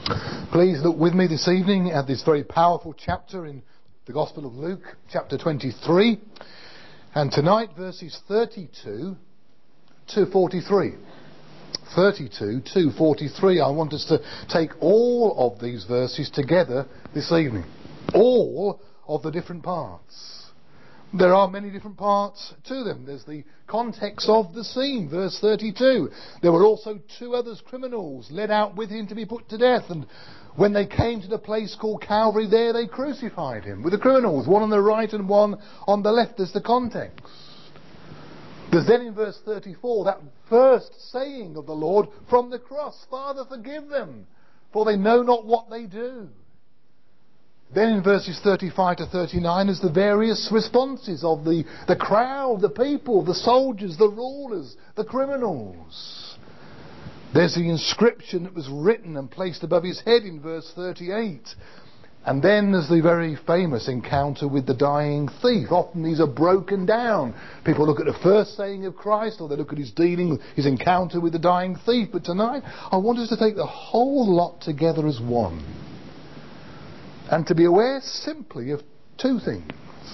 Please look with me this evening at this very powerful chapter in the Gospel of Luke, chapter 23, and tonight verses 32 to 43. 32 to 43. I want us to take all of these verses together this evening. All of the different parts. There are many different parts to them. There's the context of the scene, verse 32. There were also two others criminals led out with him to be put to death, and when they came to the place called Calvary, there they crucified him with the criminals, one on the right and one on the left. There's the context. There's then in verse 34 that first saying of the Lord from the cross, "Father, forgive them, for they know not what they do." Then in verses 35 to 39 is the various responses of the crowd, the people, the soldiers, the rulers, the criminals. There's the inscription that was written and placed above his head in verse 38. And then there's the very famous encounter with the dying thief. Often these are broken down. People look at the first saying of Christ, or they look at his dealing, his encounter with the dying thief. But tonight I want us to take the whole lot together as one. And to be aware simply of two things.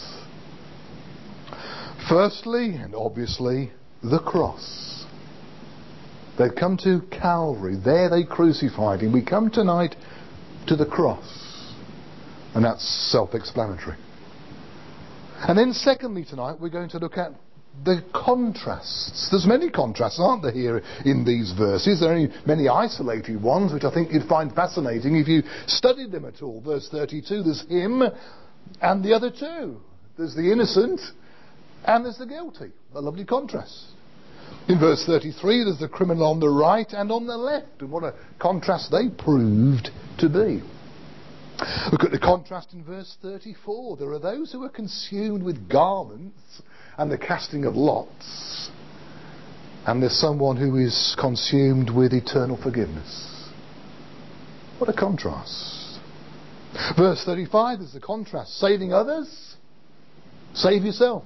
Firstly, and obviously, the cross. They'd come to Calvary. There they crucified him. We come tonight to the cross. And that's self-explanatory. And then secondly tonight we're going to look at the contrasts. There's many contrasts, aren't there, here in these verses? There are only many isolated ones, which I think you'd find fascinating if you studied them at all. Verse 32, there's him and the other two. There's the innocent and there's the guilty. A lovely contrast. In verse 33, there's the criminal on the right and on the left. And what a contrast they proved to be. Look at the contrast in verse 34. There are those who are consumed with garments and the casting of lots, and there's someone who is consumed with eternal forgiveness. What a contrast. Verse 35 is the contrast. Saving others, save yourself.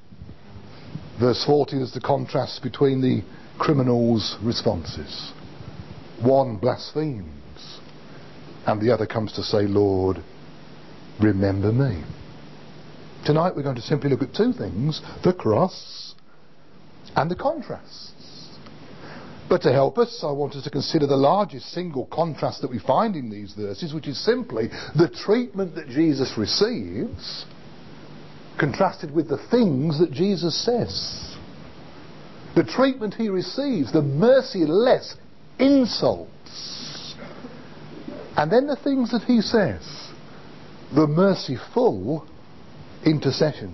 Verse 40 is the contrast between the criminals' responses. One blasphemes and the other comes to say, "Lord, remember me." Tonight we're going to simply look at two things, the cross and the contrasts. But to help us, I want us to consider the largest single contrast that we find in these verses, which is simply the treatment that Jesus receives contrasted with the things that Jesus says. The treatment he receives, the merciless insults, and then the things that he says, the merciful intercession.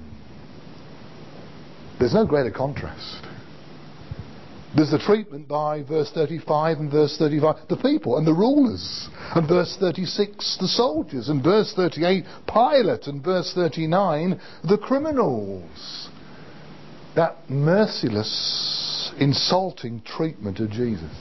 There's no greater contrast. There's the treatment by verse 35 and verse 35, the people and the rulers, and verse 36, the soldiers, and verse 38, Pilate, and verse 39, the criminals. That merciless, insulting treatment of Jesus.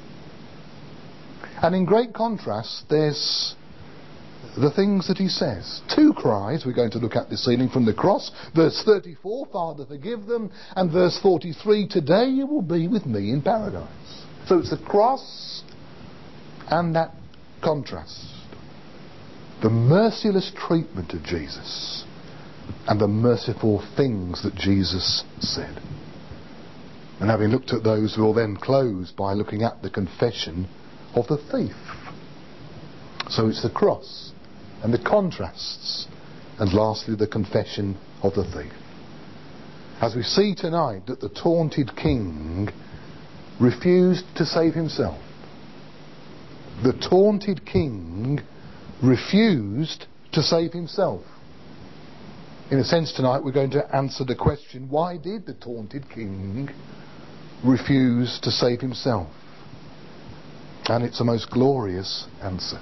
And in great contrast, there's the things that he says. Two cries we're going to look at this evening from the cross. Verse 34, "Father, forgive them." And verse 43, "Today you will be with me in paradise." So it's the cross and that contrast. The merciless treatment of Jesus and the merciful things that Jesus said. And having looked at those, we'll then close by looking at the confession of the thief. So it's the cross and the contrasts, and lastly the confession of the thief. As we see tonight that the taunted king refused to save himself. The taunted king refused to save himself. In a sense tonight we're going to answer the question, why did the taunted king refuse to save himself? And it's a most glorious answer.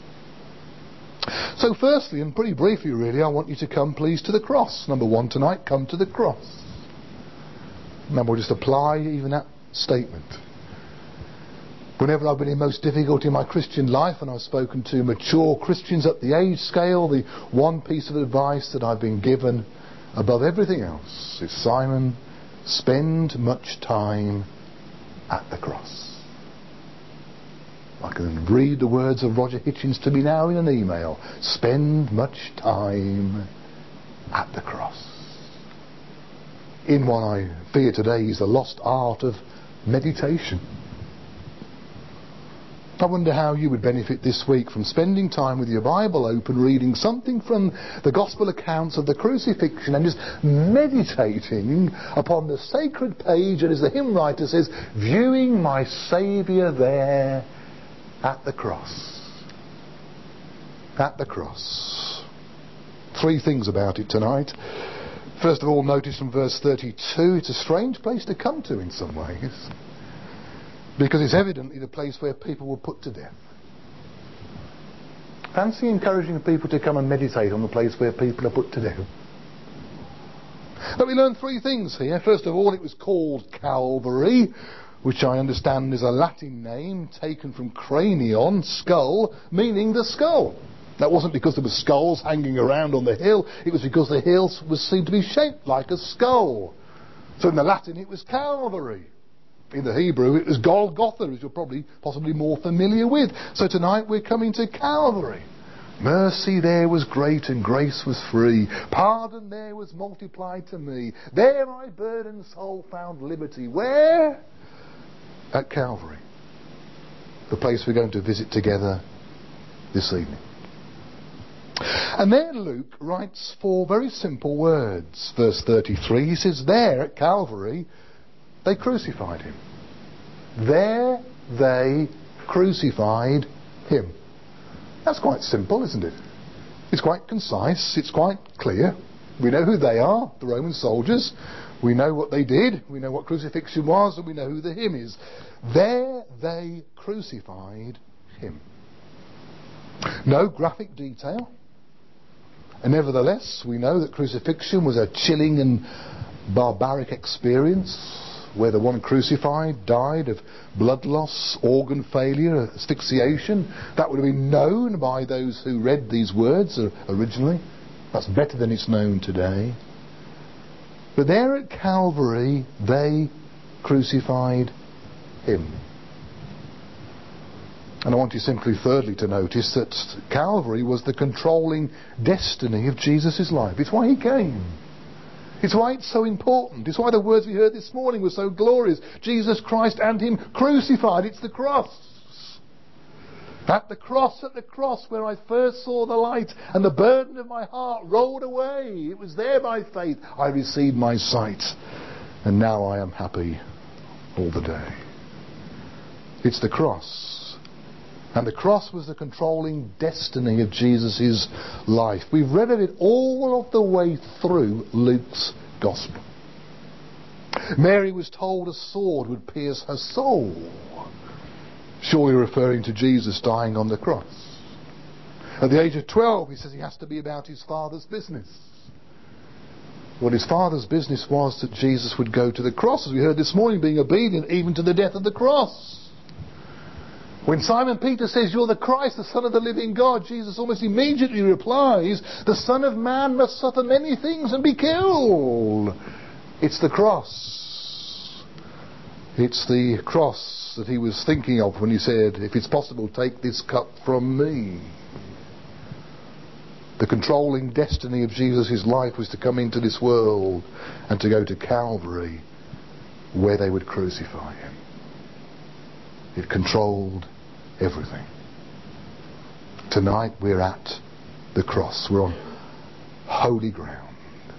So firstly, and pretty briefly really, I want you to come please to the cross. Number one tonight, come to the cross. And we'll just apply even that statement. Whenever I've been in most difficulty in my Christian life and I've spoken to mature Christians up the age scale, the one piece of advice that I've been given above everything else is, Simon, spend much time at the cross. I can read the words of Roger Hitchens to me now in an email. Spend much time at the cross. In what I fear today is the lost art of meditation. I wonder how you would benefit this week from spending time with your Bible open, reading something from the Gospel accounts of the crucifixion and just meditating upon the sacred page, and as the hymn writer says, viewing my Saviour there at the cross. At the cross. 3 things about it tonight. First of all, notice from verse 32, it's a strange place to come to in some ways, because it's evidently the place where people were put to death. Fancy encouraging people to come and meditate on the place where people are put to death. But we learn 3 things here. First of all, it was called Calvary, which I understand is a Latin name taken from cranion, skull, meaning the skull. That wasn't because there were skulls hanging around on the hill. It was because the hill was seen to be shaped like a skull. So in the Latin it was Calvary. In the Hebrew it was Golgotha, as you're possibly more familiar with. So tonight we're coming to Calvary. Mercy there was great and grace was free. Pardon there was multiplied to me. There my burdened soul found liberty. Where? At Calvary. The place we're going to visit together this evening. And then Luke writes 4 very simple words. Verse 33, he says, there at Calvary they crucified him. There they crucified him. That's quite simple, isn't it? It's quite concise, it's quite clear. We know who they are, the Roman soldiers. We know what they did, we know what crucifixion was, and we know who the him is. There they crucified him. No graphic detail. And nevertheless, we know that crucifixion was a chilling and barbaric experience, where the one crucified died of blood loss, organ failure, asphyxiation. That would have been known by those who read these words originally. That's better than it's known today. But there at Calvary, they crucified him. And I want you simply thirdly to notice that Calvary was the controlling destiny of Jesus' life. It's why he came. It's why it's so important. It's why the words we heard this morning were so glorious. Jesus Christ and him crucified. It's the cross. At the cross where I first saw the light and the burden of my heart rolled away. It was there by faith I received my sight. And now I am happy all the day. It's the cross. And the cross was the controlling destiny of Jesus' life. We've read of it all of the way through Luke's Gospel. Mary was told a sword would pierce her soul. Surely referring to Jesus dying on the cross. At the age of 12, he says he has to be about his Father's business. Well, his Father's business was that Jesus would go to the cross, as we heard this morning, being obedient even to the death of the cross. When Simon Peter says, you're the Christ, the Son of the living God, Jesus almost immediately replies, the Son of Man must suffer many things and be killed. It's the cross. It's the cross that he was thinking of when he said, if it's possible, take this cup from me. The controlling destiny of Jesus' life was to come into this world and to go to Calvary, where they would crucify him. It controlled everything. Tonight we're at the cross. We're on holy ground.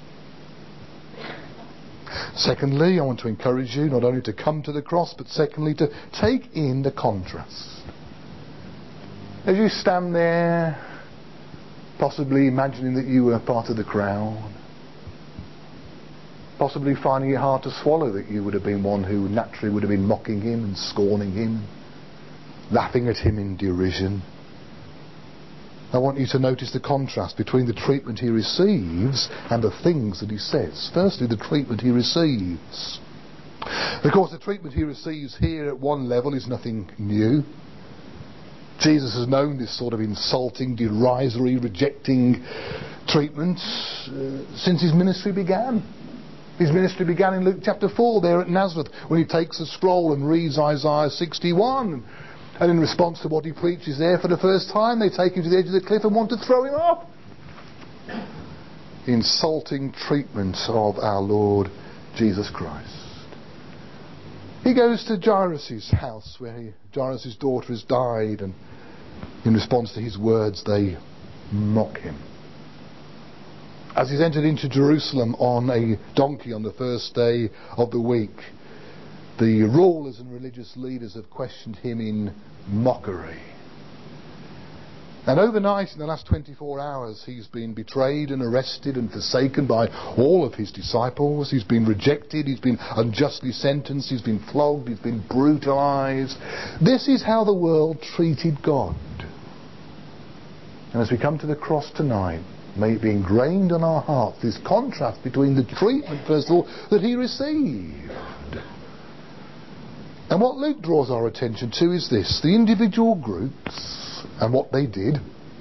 Secondly, I want to encourage you not only to come to the cross, but secondly to take in the contrast. As you stand there, possibly imagining that you were part of the crowd, possibly finding it hard to swallow that you would have been one who naturally would have been mocking him and scorning him, laughing at him in derision. I want you to notice the contrast between the treatment he receives and the things that he says. Firstly, the treatment he receives. Of course, the treatment he receives here at one level is nothing new. Jesus has known this sort of insulting, derisory, rejecting treatment since his ministry began. His ministry began in Luke chapter 4 there at Nazareth, when he takes a scroll and reads Isaiah 61. And in response to what he preaches there for the first time, they take him to the edge of the cliff and want to throw him off. Insulting treatment of our Lord Jesus Christ. He goes to Jairus' house where Jairus' daughter has died, and in response to his words they mock him. As he's entered into Jerusalem on a donkey on the first day of the week, the rulers and religious leaders have questioned him in mockery. And overnight, in the last 24 hours, he's been betrayed and arrested and forsaken by all of his disciples. He's been rejected, he's been unjustly sentenced, he's been flogged, he's been brutalised. This is how the world treated God. And as we come to the cross tonight, may it be ingrained on our hearts, this contrast between the treatment, first of all, that he received. And what Luke draws our attention to is this: the individual groups and what they did.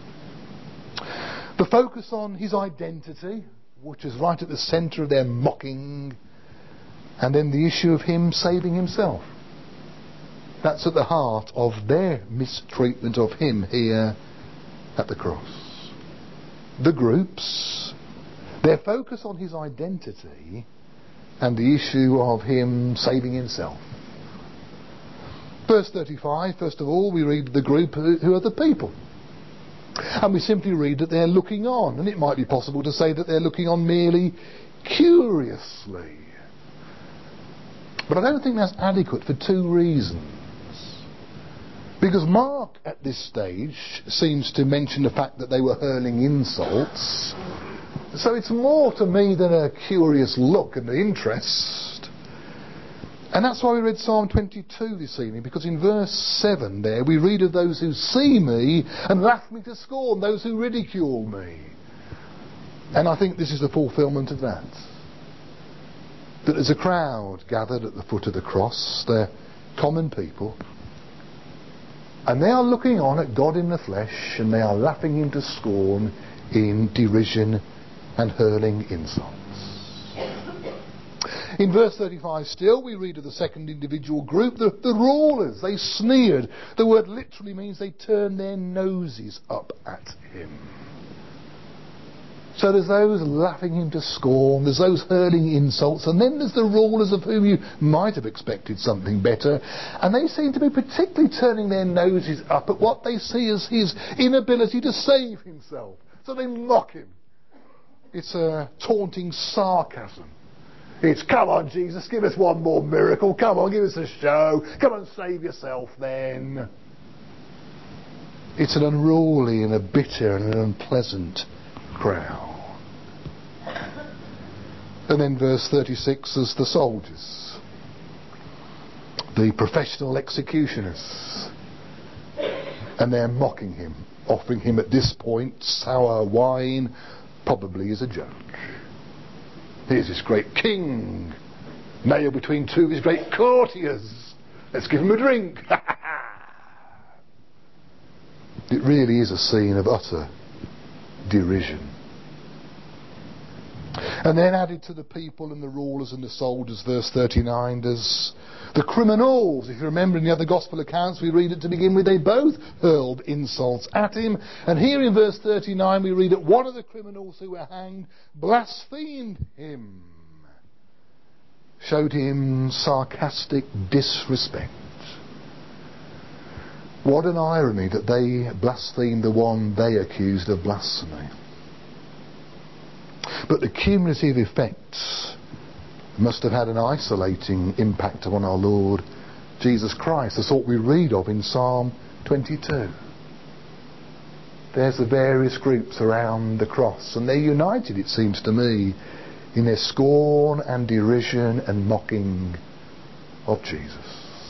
The focus on his identity, which is right at the centre of their mocking. And then the issue of him saving himself. That's at the heart of their mistreatment of him here at the cross. The groups, their focus on his identity and the issue of him saving himself. Verse 35, first of all, we read the group who are the people. And we simply read that they're looking on. And it might be possible to say that they're looking on merely curiously. But I don't think that's adequate for two reasons. Because Mark, at this stage, seems to mention the fact that they were hurling insults. So it's more to me than a curious look and interest. And that's why we read Psalm 22 this evening, because in verse 7 there we read of those who see me and laugh me to scorn, those who ridicule me. And I think this is the fulfilment of that. That there's a crowd gathered at the foot of the cross. They're common people. And they are looking on at God in the flesh, and they are laughing him to scorn in derision and hurling insults. In verse 35 still, we read of the second individual group, the rulers. They sneered. The word literally means they turned their noses up at him. So there's those laughing him to scorn, there's those hurling insults, and then there's the rulers of whom you might have expected something better, and they seem to be particularly turning their noses up at what they see as his inability to save himself. So they mock him. It's a taunting sarcasm. It's, come on Jesus, give us one more miracle, come on, give us a show, come on, save yourself then. It's an unruly and a bitter and an unpleasant crowd. And then verse 36 is the soldiers, the professional executioners, and they're mocking him, offering him at this point sour wine, probably as a joke. Here's this great king, nailed between two of his great courtiers. Let's give him a drink. It really is a scene of utter derision. And then added to the people and the rulers and the soldiers, verse 39, there's the criminals. If you remember in the other gospel accounts, we read it to begin with, they both hurled insults at him. And here in verse 39 we read that one of the criminals who were hanged blasphemed him, showed him sarcastic disrespect. What an irony that they blasphemed the one they accused of blasphemy. But the cumulative effects must have had an isolating impact upon our Lord Jesus Christ, the sort we read of in Psalm 22. There's the various groups around the cross, and they're united, it seems to me, in their scorn and derision and mocking of Jesus.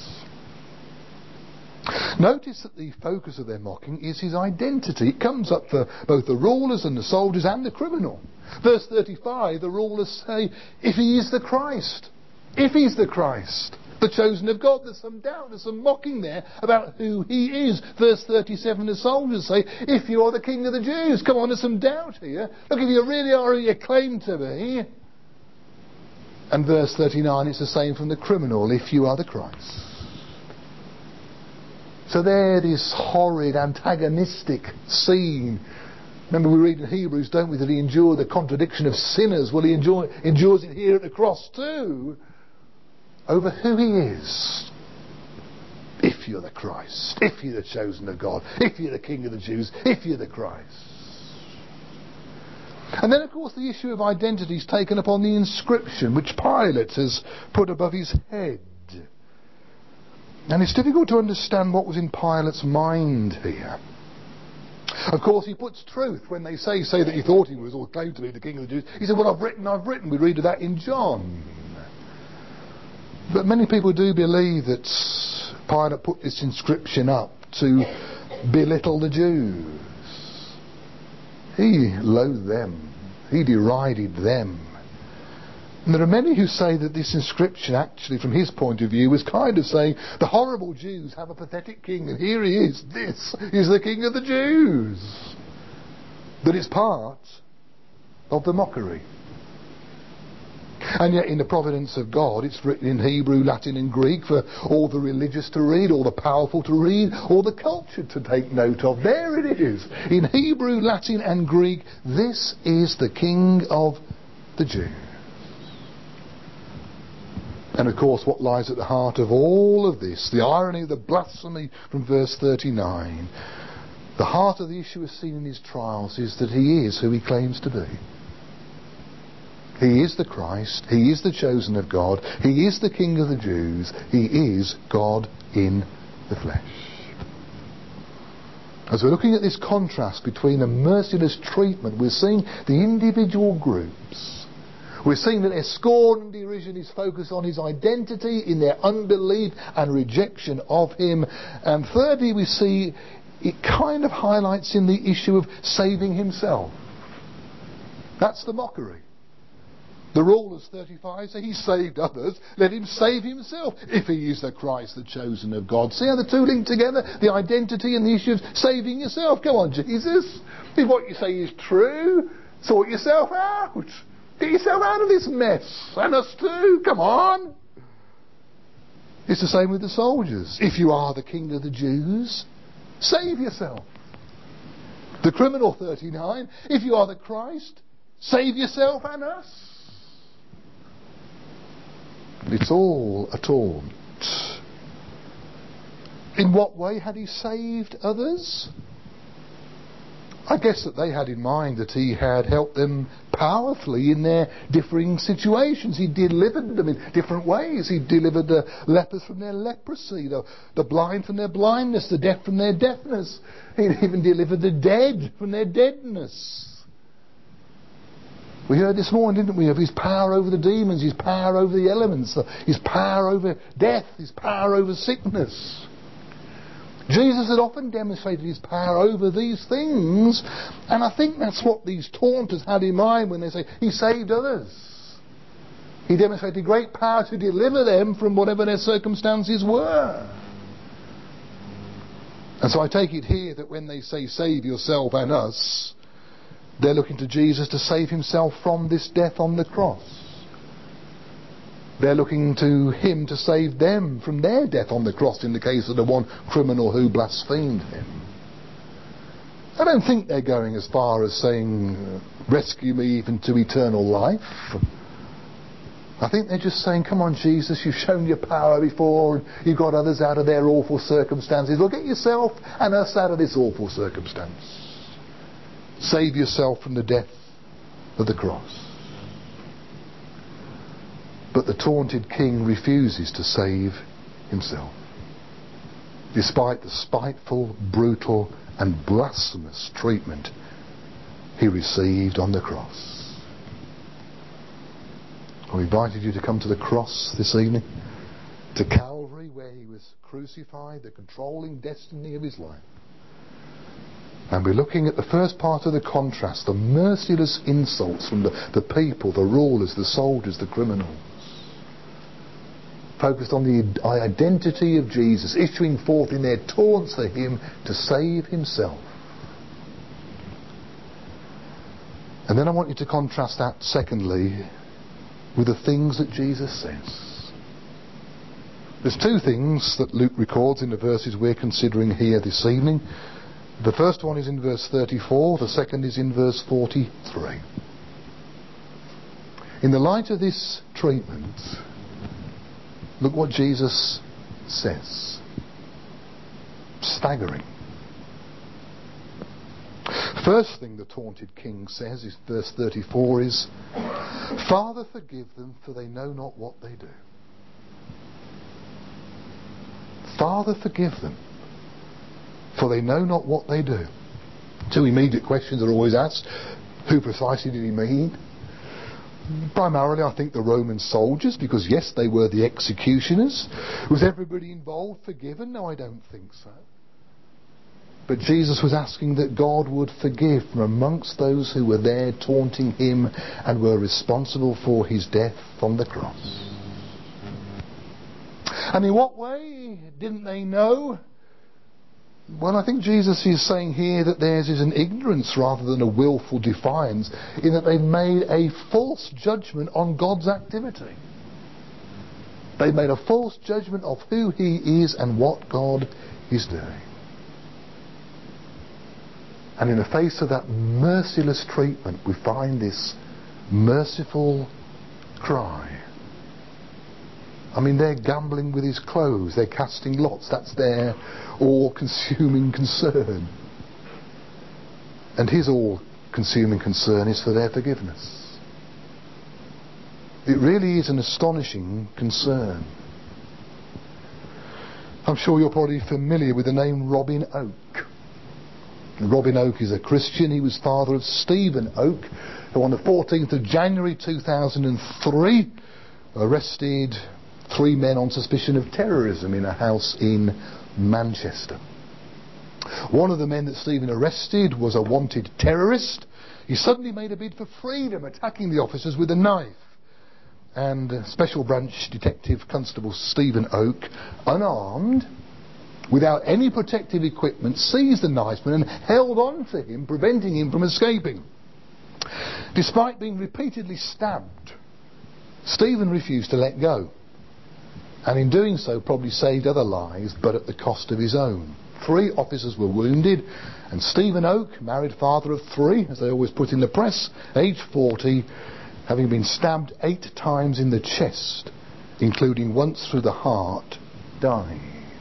Notice that the focus of their mocking is his identity. It comes up for both the rulers and the soldiers and the criminal. Verse 35, the rulers say, if he is the Christ, if he's the Christ, the chosen of God. There's some doubt, there's some mocking there about who he is. Verse 37, the soldiers say, if you are the King of the Jews. Come on, there's some doubt here. Look, if you really are who you claim to be. And verse 39, it's the same from the criminal, if you are the Christ. So there, this horrid, antagonistic scene. Remember, we read in Hebrews, don't we, that he endured the contradiction of sinners. Well, he endures it here at the cross too, over who he is. If you're the Christ, if you're the chosen of God, if you're the King of the Jews, if you're the Christ. And then, of course, the issue of identity is taken up on the inscription which Pilate has put above his head. And it's difficult to understand what was in Pilate's mind here. Of course, he puts truth when they say that he thought he was or claimed to be the King of the Jews. He said, well, I've written. We read of that in John. But many people do believe that Pilate put this inscription up to belittle the Jews. He loathed them. He derided them. And there are many who say that this inscription actually, from his point of view, was kind of saying the horrible Jews have a pathetic king, and here he is. This is the King of the Jews. That it's part of the mockery. And yet in the providence of God, it's written in Hebrew, Latin and Greek for all the religious to read, all the powerful to read, all the cultured to take note of. There it is. In Hebrew, Latin and Greek, this is the King of the Jews. And of course, what lies at the heart of all of this, the irony, the blasphemy from verse 39, the heart of the issue as seen in his trials is that he is who he claims to be. He is the Christ, he is the chosen of God, he is the King of the Jews, he is God in the flesh. As we're looking at this contrast between a merciless treatment, we're seeing the individual groups. We're seeing that their scorn and derision is focused on his identity in their unbelief and rejection of him. And thirdly, we see it kind of highlights in the issue of saving himself. That's the mockery. The rulers, 35, say he saved others, let him save himself if he is the Christ, the chosen of God. See how the two link together? The identity and the issue of saving yourself. Come on, Jesus. If what you say is true, sort yourself out. Get yourself out of this mess. And us too. Come on. It's the same with the soldiers. If you are the King of the Jews, save yourself. The criminal, 39, if you are the Christ, save yourself and us. It's all a taunt. In what way had he saved others? I guess that they had in mind that he had helped them powerfully in their differing situations. He delivered them in different ways. He delivered the lepers from their leprosy, the blind from their blindness, the deaf from their deafness. He even delivered the dead from their deadness. We heard this morning, didn't we, of his power over the demons, his power over the elements, his power over death, his power over sickness. Jesus had often demonstrated his power over these things, and I think that's what these taunters had in mind when they say he saved others. He demonstrated great power to deliver them from whatever their circumstances were. And so I take it here that when they say save yourself and us, they're looking to Jesus to save himself from this death on the cross. They're looking to him to save them from their death on the cross in the case of the one criminal who blasphemed him. I don't think they're going as far as saying, rescue me even to eternal life. I think they're just saying, come on Jesus, you've shown your power before, and you've got others out of their awful circumstances. Well, get yourself and us out of this awful circumstance. Save yourself from the death of the cross. But the taunted king refuses to save himself, despite the spiteful, brutal and blasphemous treatment he received on the cross. I invited you to come to the cross this evening, to Calvary, where he was crucified, the controlling destiny of his life. And we're looking at the first part of the contrast, the merciless insults from the people, the rulers, the soldiers, the criminals. Focused on the identity of Jesus, issuing forth in their taunts for him to save himself. And then I want you to contrast that, secondly, with the things that Jesus says. There's two things that Luke records in the verses we're considering here this evening. The first one is in verse 34, the second is in verse 43. In the light of this treatment, look what Jesus says. Staggering. First thing the taunted king says is verse 34 is, Father, forgive them, for they know not what they do. Father, forgive them, for they know not what they do. Two immediate questions are always asked. Who precisely did he mean? Primarily, I think the Roman soldiers, because yes, they were the executioners. Was everybody involved forgiven? No, I don't think so. But Jesus was asking that God would forgive from amongst those who were there taunting him and were responsible for his death on the cross. And in what way didn't they know? Well, I think Jesus is saying here that theirs is an ignorance rather than a willful defiance, in that they've made a false judgment on God's activity. They've made a false judgment of who he is and what God is doing. And in the face of that merciless treatment, we find this merciful cry. I mean, they're gambling with his clothes, they're casting lots, that's their all-consuming concern. And his all-consuming concern is for their forgiveness. It really is an astonishing concern. I'm sure you're probably familiar with the name Robin Oak. Robin Oak is a Christian. He was father of Stephen Oak, who on the 14th of January 2003 arrested 3 men on suspicion of terrorism in a house in Manchester. One of the men that Stephen arrested was a wanted terrorist. He suddenly made a bid for freedom, attacking the officers with a knife. And Special Branch Detective Constable Stephen Oak, unarmed, without any protective equipment, seized the knifeman and held on to him, preventing him from escaping. Despite being repeatedly stabbed, Stephen refused to let go, and in doing so probably saved other lives, but at the cost of his own. 3 officers were wounded, and Stephen Oak, married father of 3, as they always put in the press, aged 40, having been stabbed 8 times in the chest, including once through the heart, died.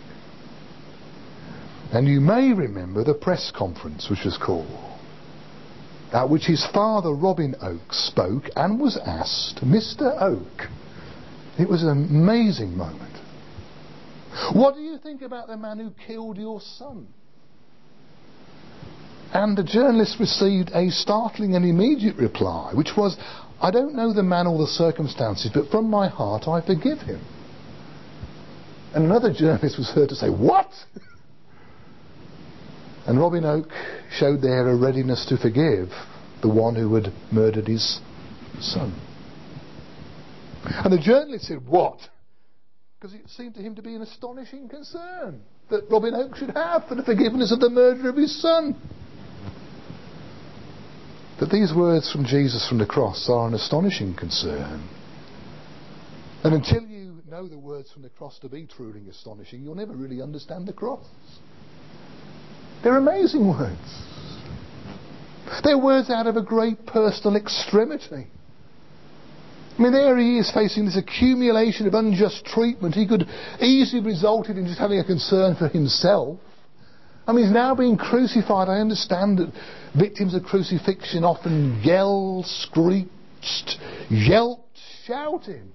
And you may remember the press conference which was called, at which his father Robin Oak spoke and was asked, Mr. Oak, it was an amazing moment, what do you think about the man who killed your son? And the journalist received a startling and immediate reply, which was, I don't know the man or the circumstances, but from my heart I forgive him. And another journalist was heard to say, what? And Robin Oak showed there a readiness to forgive the one who had murdered his son. And the journalist said, what? Because it seemed to him to be an astonishing concern that Robin Oak should have for the forgiveness of the murder of his son. But these words from Jesus from the cross are an astonishing concern. And until you know the words from the cross to be truly astonishing, you'll never really understand the cross. They're amazing words. They're words out of a great personal extremity. I mean, there he is facing this accumulation of unjust treatment. He could easily have resulted in just having a concern for himself. I mean, he's now being crucified. I understand that victims of crucifixion often yelled, screeched, yelped, shouted.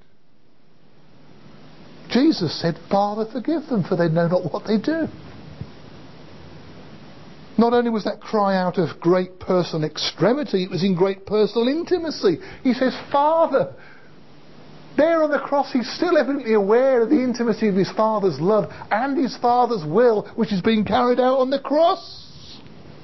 Jesus said, Father, forgive them, for they know not what they do. Not only was that cry out of great personal extremity, it was in great personal intimacy. He says, Father. There on the cross, he's still evidently aware of the intimacy of his Father's love and his Father's will, which is being carried out on the cross.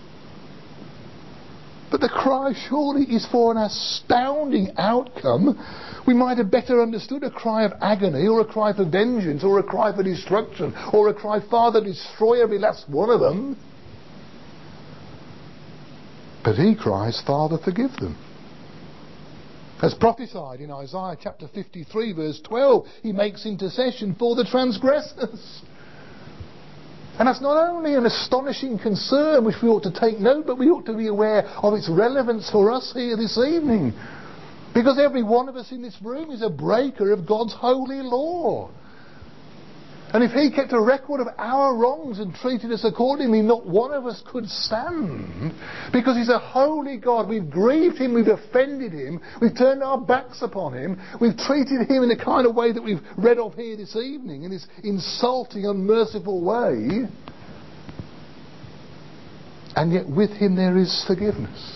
But the cry surely is for an astounding outcome. We might have better understood a cry of agony, or a cry for vengeance, or a cry for destruction, or a cry, Father, destroy every last one of them. But he cries, Father, forgive them. As prophesied in Isaiah chapter 53 verse 12, he makes intercession for the transgressors. And that's not only an astonishing concern which we ought to take note, but we ought to be aware of its relevance for us here this evening. Because every one of us in this room is a breaker of God's holy law. And if he kept a record of our wrongs and treated us accordingly, not one of us could stand. Because he's a holy God. We've grieved him, we've offended him, we've turned our backs upon him, we've treated him in the kind of way that we've read of here this evening, in this insulting, unmerciful way. And yet with him there is forgiveness.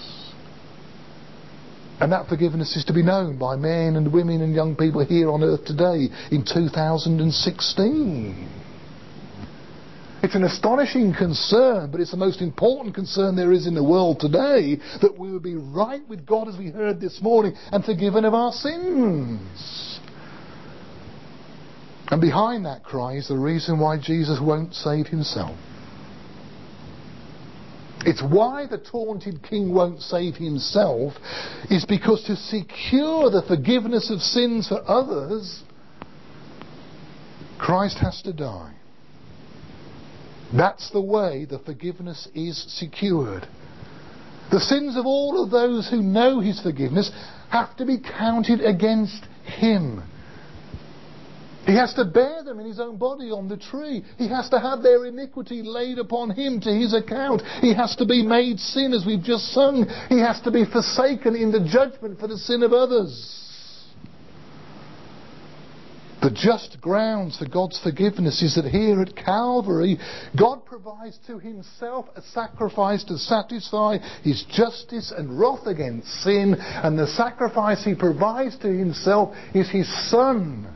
And that forgiveness is to be known by men and women and young people here on earth today in 2016. It's an astonishing concern, but it's the most important concern there is in the world today, that we would be right with God, as we heard this morning, and forgiven of our sins. And behind that cry is the reason why Jesus won't save himself. It's why the taunted king won't save himself, is because to secure the forgiveness of sins for others, Christ has to die. That's the way the forgiveness is secured. The sins of all of those who know his forgiveness have to be counted against him. He has to bear them in his own body on the tree. He has to have their iniquity laid upon him to his account. He has to be made sin, as we've just sung. He has to be forsaken in the judgment for the sin of others. The just grounds for God's forgiveness is that here at Calvary, God provides to himself a sacrifice to satisfy his justice and wrath against sin. And the sacrifice he provides to himself is his Son.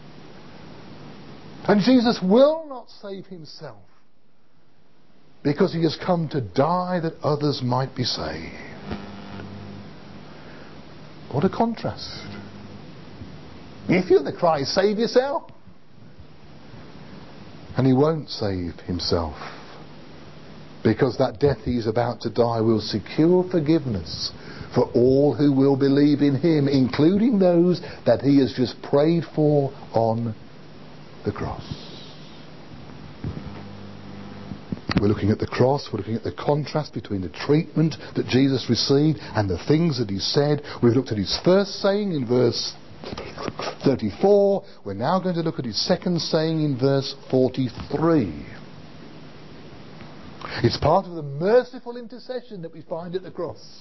And Jesus will not save himself, because he has come to die that others might be saved. What a contrast. If you're the Christ, save yourself. And he won't save himself, because that death he is about to die will secure forgiveness for all who will believe in him, including those that he has just prayed for on the cross. We're looking at the cross, we're looking at the contrast between the treatment that Jesus received and the things that he said. We've looked at his first saying in verse 34. We're now going to look at his second saying in verse 43. It's part of the merciful intercession that we find at the cross.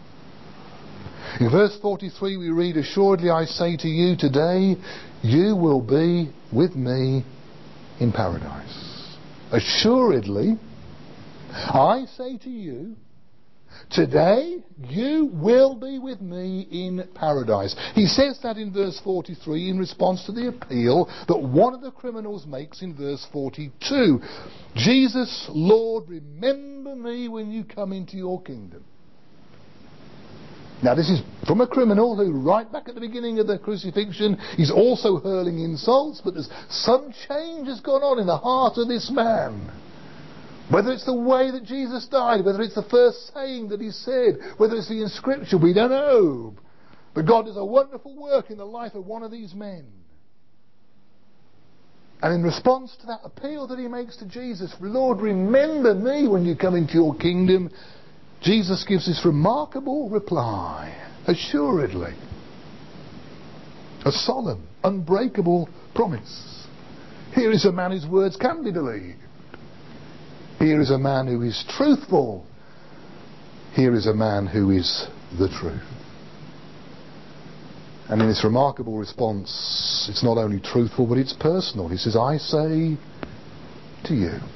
In verse 43 we read, "Assuredly I say to you, today you will be with me in paradise." Assuredly, I say to you, today you will be with me in paradise. He says that in verse 43 in response to the appeal that one of the criminals makes in verse 42. Jesus, Lord, remember me when you come into your kingdom. Now this is from a criminal who, right back at the beginning of the crucifixion, is also hurling insults, but there's some change has gone on in the heart of this man. Whether it's the way that Jesus died, whether it's the first saying that he said, whether it's the inscription, we don't know. But God does a wonderful work in the life of one of these men. And in response to that appeal that he makes to Jesus, Lord, remember me when you come into your kingdom, Jesus gives this remarkable reply. Assuredly. A solemn, unbreakable promise. Here is a man whose words can be believed. Here is a man who is truthful. Here is a man who is the truth. And in this remarkable response, it's not only truthful, but it's personal. He says, I say to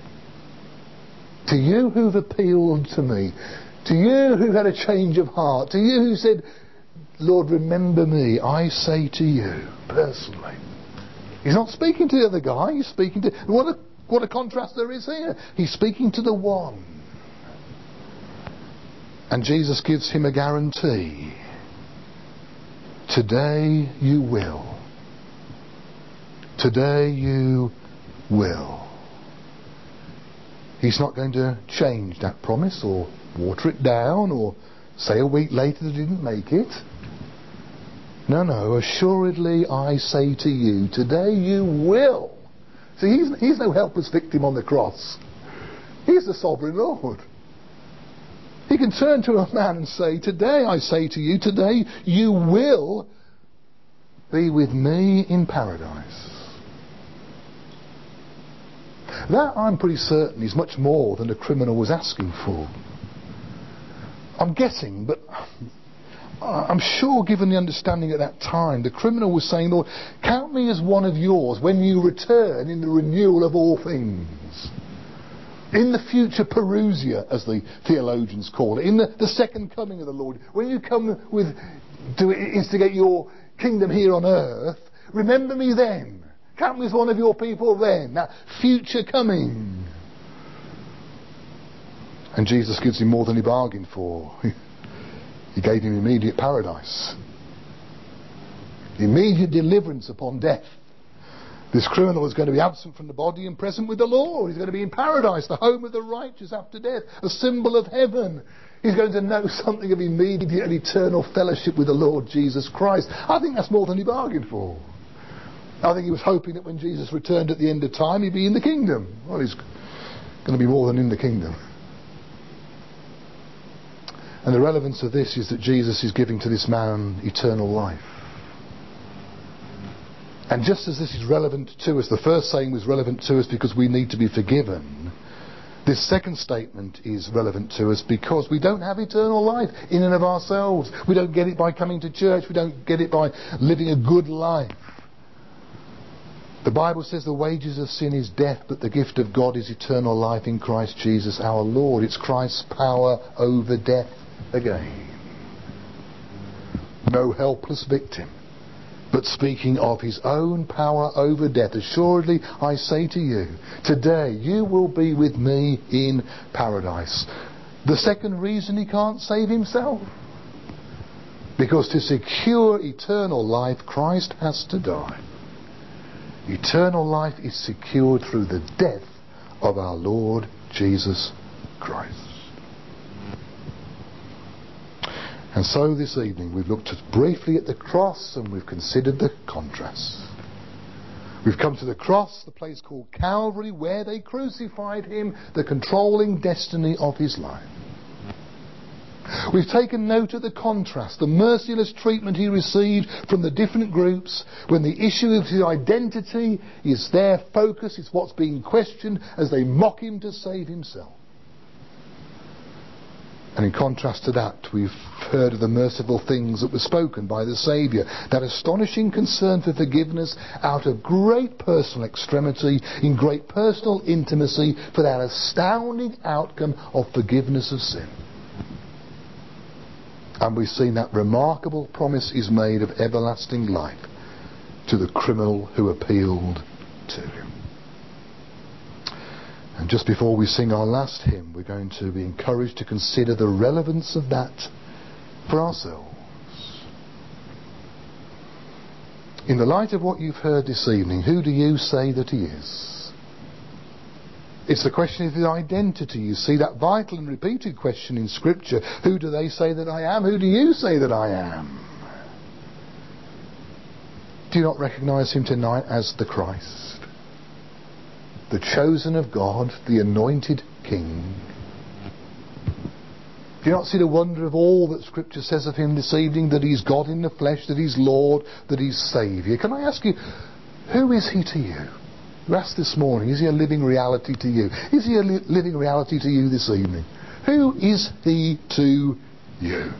you who've appealed to me, to you who had a change of heart, to you who said, Lord, remember me, I say to you personally. He's not speaking to the other guy, he's speaking to... What a contrast there is here. He's speaking to the one. And Jesus gives him a guarantee. Today you will. Today you will. He's not going to change that promise or water it down or say a week later that he didn't make it. No, assuredly I say to you, today you will. See, he's no helpless victim on the cross. He's the sovereign Lord. He can turn to a man and say, today I say to you, today you will be with me in paradise. That, I'm pretty certain, is much more than the criminal was asking for. I'm guessing, but I'm sure, given the understanding at that time, the criminal was saying, Lord, count me as one of yours when you return in the renewal of all things. In the future parousia, as the theologians call it, in the second coming of the Lord, when you come to instigate your kingdom here on earth, remember me then. Count me as one of your people then. That future coming. And Jesus gives him more than he bargained for. He gave him immediate paradise. Immediate deliverance upon death. This criminal is going to be absent from the body and present with the Lord. He's going to be in paradise, the home of the righteous after death, a symbol of heaven. He's going to know something of immediate and eternal fellowship with the Lord Jesus Christ. I think that's more than he bargained for. I think he was hoping that when Jesus returned at the end of time, he'd be in the kingdom. Well, he's going to be more than in the kingdom. And the relevance of this is that Jesus is giving to this man eternal life. And just as this is relevant to us, the first saying was relevant to us because we need to be forgiven. This second statement is relevant to us because we don't have eternal life in and of ourselves. We don't get it by coming to church. We don't get it by living a good life. The Bible says the wages of sin is death, but the gift of God is eternal life in Christ Jesus our Lord. It's Christ's power over death again. No helpless victim, but speaking of his own power over death. Assuredly I say to you, today you will be with me in paradise. The second reason he can't save himself, because to secure eternal life Christ has to die. Eternal life is secured through the death of our Lord Jesus Christ. And so this evening we've looked briefly at the cross and we've considered the contrasts. We've come to the cross, the place called Calvary, where they crucified him, the controlling destiny of his life. We've taken note of the contrast, the merciless treatment he received from the different groups when the issue of his identity is their focus, is what's being questioned as they mock him to save himself. And in contrast to that, we've heard of the merciful things that were spoken by the Saviour, that astonishing concern for forgiveness out of great personal extremity, in great personal intimacy, for that astounding outcome of forgiveness of sin. And we've seen that remarkable promise is made of everlasting life to the criminal who appealed to him. And just before we sing our last hymn, we're going to be encouraged to consider the relevance of that for ourselves. In the light of what you've heard this evening, who do you say that he is? It's the question of his identity. You see that vital and repeated question in Scripture. Who do they say that I am? Who do you say that I am? Do you not recognise him tonight as the Christ? The chosen of God, the anointed King? Do you not see the wonder of all that Scripture says of him this evening? That he's God in the flesh, that he's Lord, that he's Saviour. Can I ask you, who is he to you? You asked this morning, is he a living reality to you? Is he a living reality to you this evening? Who is he to you?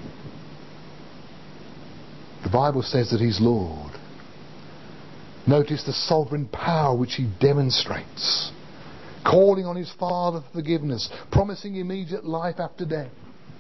The Bible says that he's Lord. Notice the sovereign power which he demonstrates, calling on his Father for forgiveness, promising immediate life after death.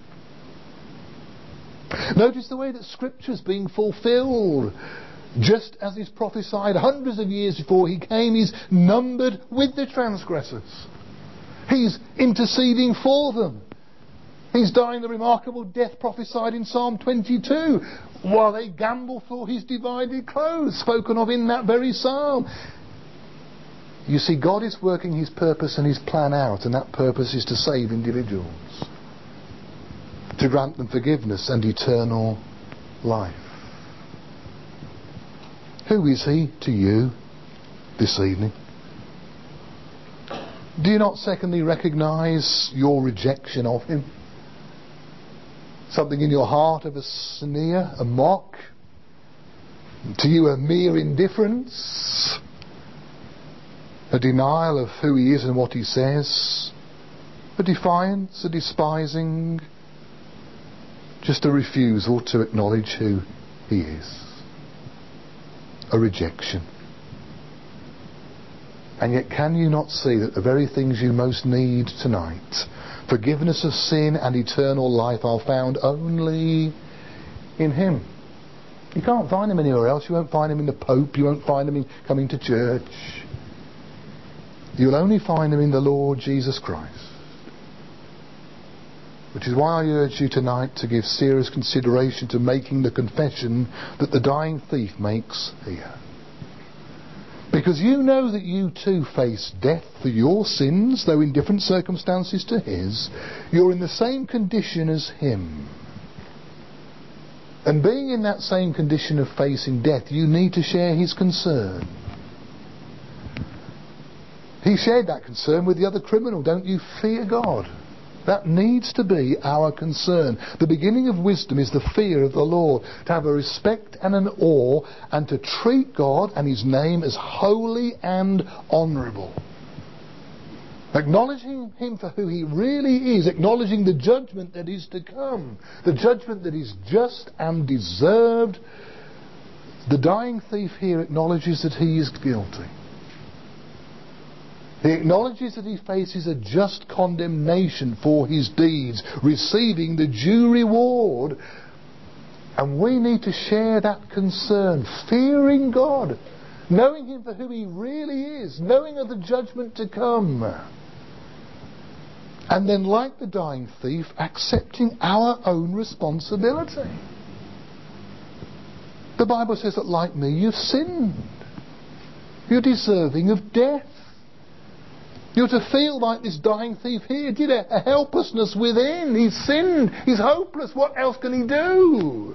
Notice the way that Scripture is being fulfilled. Just as is prophesied hundreds of years before he came, he's numbered with the transgressors. He's interceding for them. He's dying the remarkable death prophesied in Psalm 22, while they gamble for his divided clothes, spoken of in that very psalm. You see, God is working his purpose and his plan out, and that purpose is to save individuals, to grant them forgiveness and eternal life. Who is he to you this evening? Do you not secondly recognise your rejection of him? Something in your heart of a sneer, a mock? To you a mere indifference? A denial of who he is and what he says? A defiance, a despising? Just a refusal to acknowledge who he is? A rejection. And yet can you not see that the very things you most need tonight, forgiveness of sin and eternal life, are found only in him? You can't find him anywhere else. You won't find him in the Pope. You won't find him in coming to church. You'll only find him in the Lord Jesus Christ. Which is why I urge you tonight to give serious consideration to making the confession that the dying thief makes here. Because you know that you too face death for your sins, though in different circumstances to his. You're in the same condition as him. And being in that same condition of facing death, you need to share his concern. He shared that concern with the other criminal. Don't you fear God? That needs to be our concern. The beginning of wisdom is the fear of the Lord. To have a respect and an awe, and to treat God and his name as holy and honourable. Acknowledging him for who he really is. Acknowledging the judgment that is to come. The judgment that is just and deserved. The dying thief here acknowledges that he is guilty. He acknowledges that he faces a just condemnation for his deeds, receiving the due reward. And we need to share that concern, fearing God, knowing him for who he really is, knowing of the judgment to come. And then, like the dying thief, accepting our own responsibility. The Bible says that, like me, you've sinned. You're deserving of death. You're to feel like this dying thief here did, a helplessness within. He's sinned. He's hopeless. What else can he do?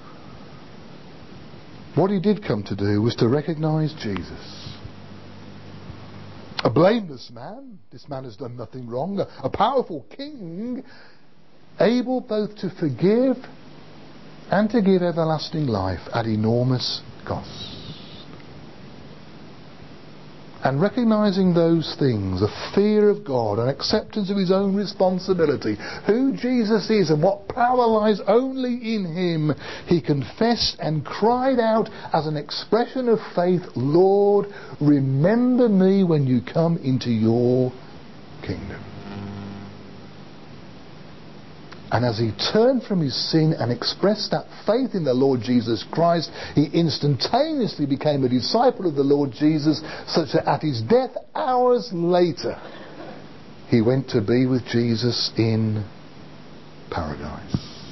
What he did come to do was to recognise Jesus. A blameless man. This man has done nothing wrong. A powerful king, able both to forgive and to give everlasting life at enormous cost. And recognising those things, a fear of God, an acceptance of his own responsibility, who Jesus is and what power lies only in him, he confessed and cried out as an expression of faith, Lord, remember me when you come into your kingdom. And as he turned from his sin and expressed that faith in the Lord Jesus Christ, he instantaneously became a disciple of the Lord Jesus, such that at his death, hours later, he went to be with Jesus in paradise.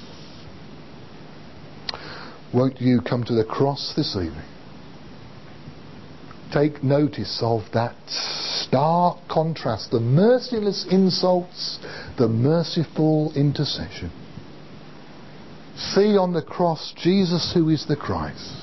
Won't you come to the cross this evening? Take notice of that stark contrast, the merciless insults, the merciful intercession. See on the cross Jesus who is the Christ.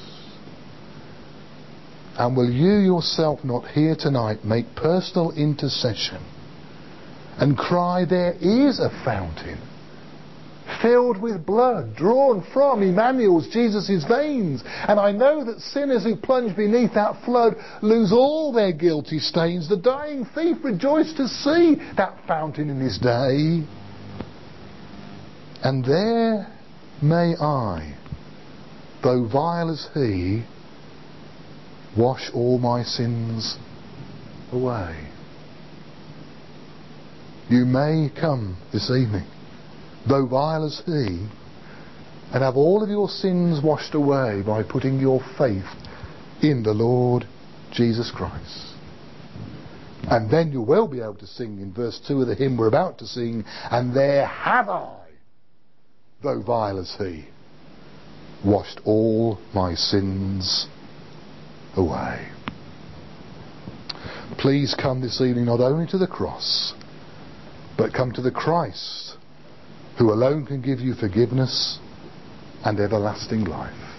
And will you yourself not here tonight make personal intercession and cry, there is a fountain filled with blood, drawn from Emmanuel's, Jesus' veins. And I know that sinners who plunge beneath that flood lose all their guilty stains. The dying thief rejoiced to see that fountain in his day. And there may I, though vile as he, wash all my sins away. You may come this evening, though vile as he, and have all of your sins washed away by putting your faith in the Lord Jesus Christ. And then you'll well be able to sing in verse 2 of the hymn we're about to sing, and there have I, though vile as he, washed all my sins away. Please come this evening not only to the cross, but come to the Christ, who alone can give you forgiveness and everlasting life.